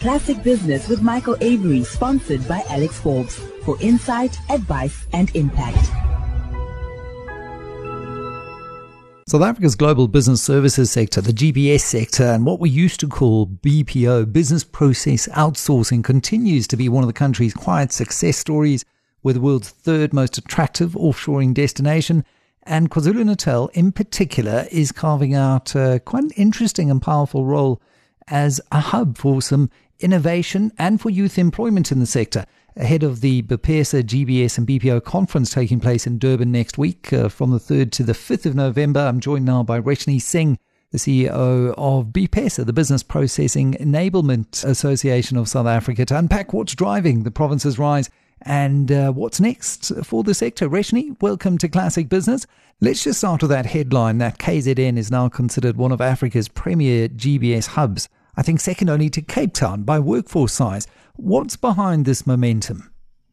Classic Business with Michael Avery, sponsored by Alex Forbes, for insight, advice, and impact. South Africa's global business services sector, the GBS sector, and what we used to call BPO, business process outsourcing, continues to be one of the country's quiet success stories. We're the world's third most attractive offshoring destination, and KwaZulu-Natal in particular is carving out quite an interesting and powerful role as a hub for some innovation and for youth employment in the sector. Ahead of the BPESA, GBS and BPO conference taking place in Durban next week from the 3rd to the 5th of November, I'm joined now by Reshni Singh, the CEO of BPESA, the Business Processing Enablement Association of South Africa, to unpack what's driving the province's rise and what's next for the sector. Reshni, welcome to Classic Business. Let's just start with that headline that KZN is now considered one of Africa's premier GBS hubs, I think second only to Cape Town by workforce size. What's behind this momentum?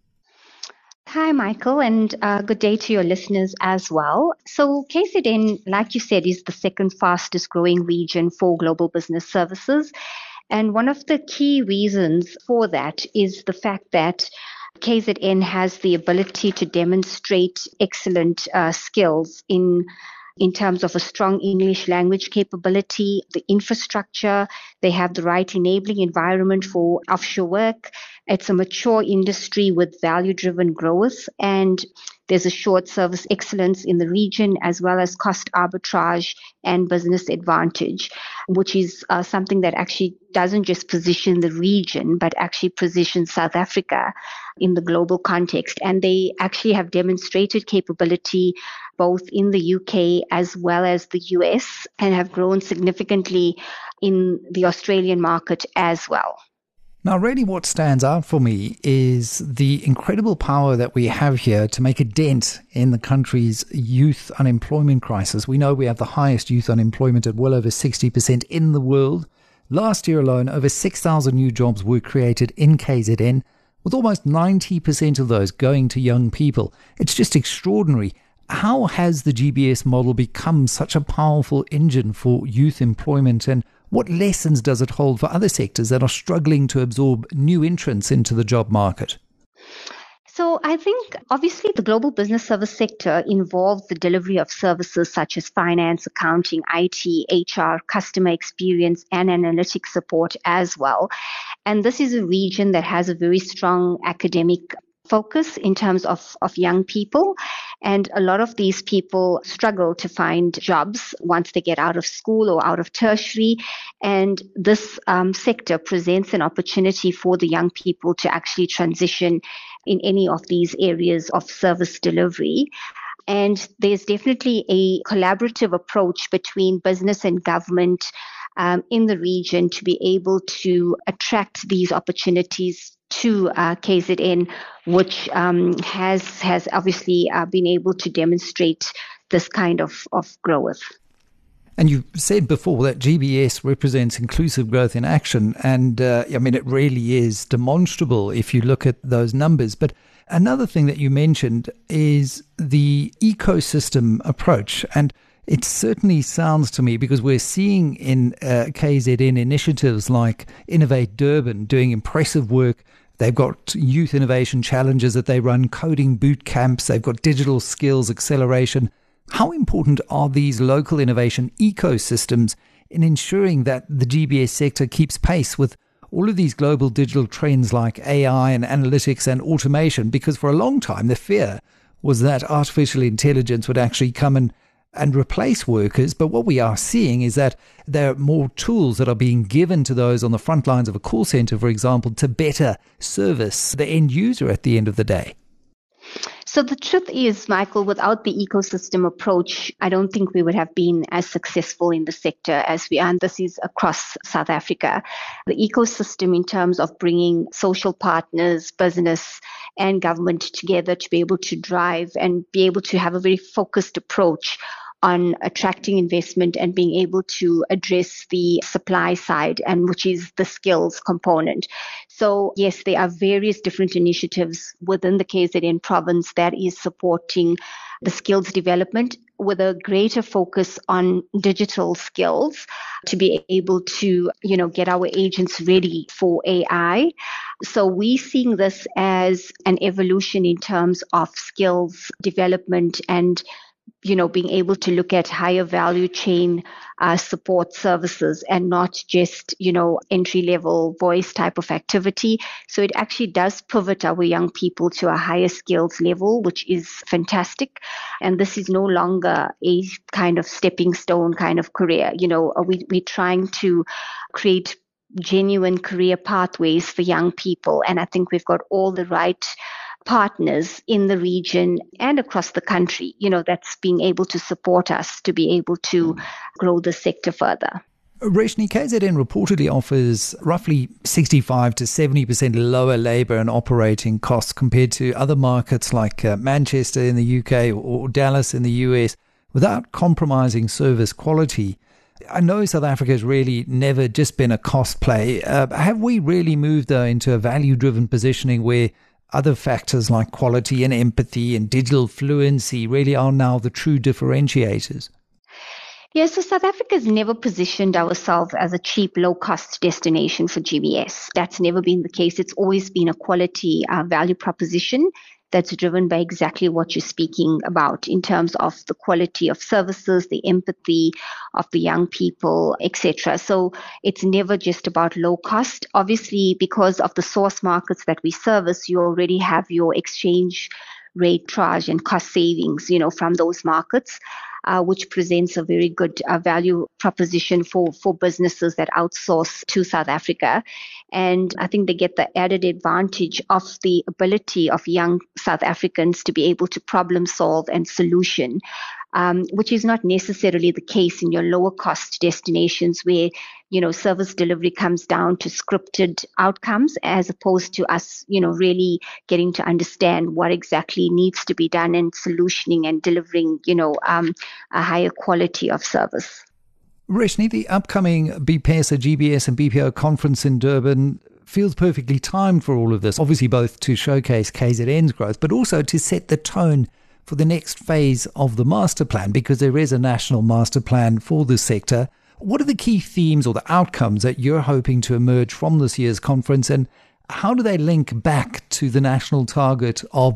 Hi, Michael, and good day to your listeners as well. So KZN, like you said, is the second fastest growing region for global business services. And one of the key reasons for that is the fact that KZN has the ability to demonstrate excellent skills in terms of a strong English language capability, the infrastructure. They have the right enabling environment for offshore work. It's a mature industry with value-driven growth, and there's assured service excellence in the region, as well as cost arbitrage and business advantage, which is something that actually doesn't just position the region, but actually positions South Africa in the global context. And they actually have demonstrated capability both in the UK as well as the US, and have grown significantly in the Australian market as well. Now, really what stands out for me is the incredible power that we have here to make a dent in the country's youth unemployment crisis. We know we have the highest youth unemployment at well over 60% in the world. Last year alone, over 6,000 new jobs were created in KZN, with almost 90% of those going to young people. It's just extraordinary. How has the GBS model become such a powerful engine for youth employment, and what lessons does it hold for other sectors that are struggling to absorb new entrants into the job market? So I think obviously the global business service sector involves the delivery of services such as finance, accounting, IT, HR, customer experience, and analytics support as well. And this is a region that has a very strong academic focus in terms of young people. And a lot of these people struggle to find jobs once they get out of school or out of tertiary. And this sector presents an opportunity for the young people to actually transition in any of these areas of service delivery. And there's definitely a collaborative approach between business and government in the region to be able to attract these opportunities to KZN, which has obviously been able to demonstrate this kind of growth. And you said before that GBS represents inclusive growth in action. And it really is demonstrable if you look at those numbers. But another thing that you mentioned is the ecosystem approach. And it certainly sounds to me, because we're seeing in KZN initiatives like Innovate Durban doing impressive work. They've got youth innovation challenges that they run, coding boot camps. They've got digital skills acceleration. How important are these local innovation ecosystems in ensuring that the GBS sector keeps pace with all of these global digital trends like AI and analytics and automation? Because for a long time, the fear was that artificial intelligence would actually come and replace workers. But what we are seeing is that there are more tools that are being given to those on the front lines of a call center, for example, to better service the end user at the end of the day. So the truth is, Michael, without the ecosystem approach, I don't think we would have been as successful in the sector as we are. And this is across South Africa. The ecosystem in terms of bringing social partners, business and government together to be able to drive and be able to have a very focused approach on attracting investment and being able to address the supply side, and which is the skills component. So yes, there are various different initiatives within the KZN province that is supporting the skills development with a greater focus on digital skills to be able to, get our agents ready for AI. So we're seeing this as an evolution in terms of skills development and being able to look at higher value chain support services and not just, entry level voice type of activity. So it actually does pivot our young people to a higher skills level, which is fantastic. And this is no longer a kind of stepping stone kind of career. We're trying to create genuine career pathways for young people. And I think we've got all the right partners in the region and across the country, that's being able to support us to be able to grow the sector further. Reshni, KZN reportedly offers roughly 65 to 70% lower labour and operating costs compared to other markets like Manchester in the UK or Dallas in the US without compromising service quality. I know South Africa has really never just been a cost play. Have we really moved, though, into a value-driven positioning where other factors like quality and empathy and digital fluency really are now the true differentiators? Yes, so South Africa has never positioned ourselves as a cheap, low-cost destination for GBS. That's never been the case. It's always been a quality value proposition that's driven by exactly what you're speaking about in terms of the quality of services, the empathy of the young people, etc. So it's never just about low cost. Obviously, because of the source markets that we service, you already have your exchange rate charge and cost savings, from those markets. Which presents a very good value proposition for businesses that outsource to South Africa. And I think they get the added advantage of the ability of young South Africans to be able to problem solve and solution, which is not necessarily the case in your lower cost destinations where, service delivery comes down to scripted outcomes as opposed to us, really getting to understand what exactly needs to be done and solutioning and delivering, a higher quality of service. Reshni, the upcoming BPESA, GBS and BPO conference in Durban feels perfectly timed for all of this, obviously both to showcase KZN's growth, but also to set the tone for the next phase of the master plan, because there is a national master plan for this sector. What are the key themes or the outcomes that you're hoping to emerge from this year's conference, and how do they link back to the national target of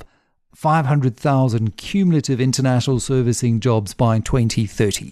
500,000 cumulative international servicing jobs by 2030?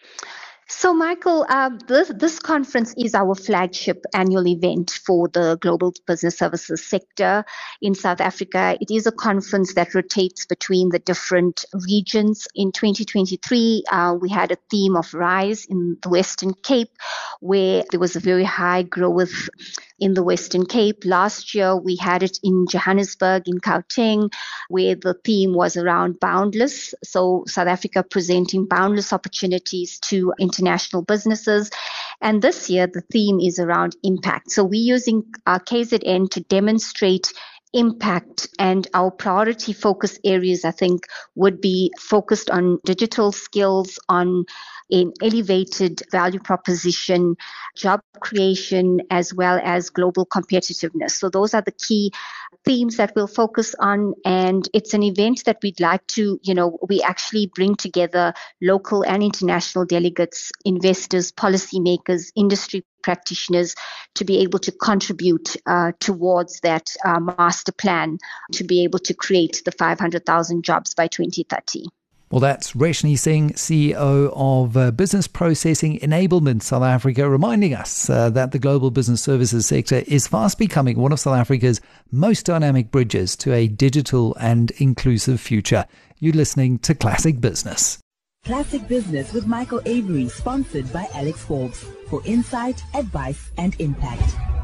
So, Michael, this conference is our flagship annual event for the global business services sector in South Africa. It is a conference that rotates between the different regions. In 2023, we had a theme of Rise in the Western Cape, where there was a very high growth in the Western Cape. Last year, we had it in Johannesburg, in Gauteng, where the theme was around boundless. So South Africa presenting boundless opportunities to international businesses. And this year, the theme is around impact. So we're using KZN to demonstrate impact, and our priority focus areas, I think, would be focused on digital skills, on an elevated value proposition, job creation, as well as global competitiveness. So those are the key themes that we'll focus on. And it's an event that we'd like to, we actually bring together local and international delegates, investors, policymakers, industry practitioners to be able to contribute towards that master plan to be able to create the 500,000 jobs by 2030. Well, that's Reshni Singh, CEO of Business Processing Enablement South Africa, reminding us that the global business services sector is fast becoming one of South Africa's most dynamic bridges to a digital and inclusive future. You're listening to Classic Business. Classic Business with Michael Avery, sponsored by Alex Forbes for insight, advice, and impact.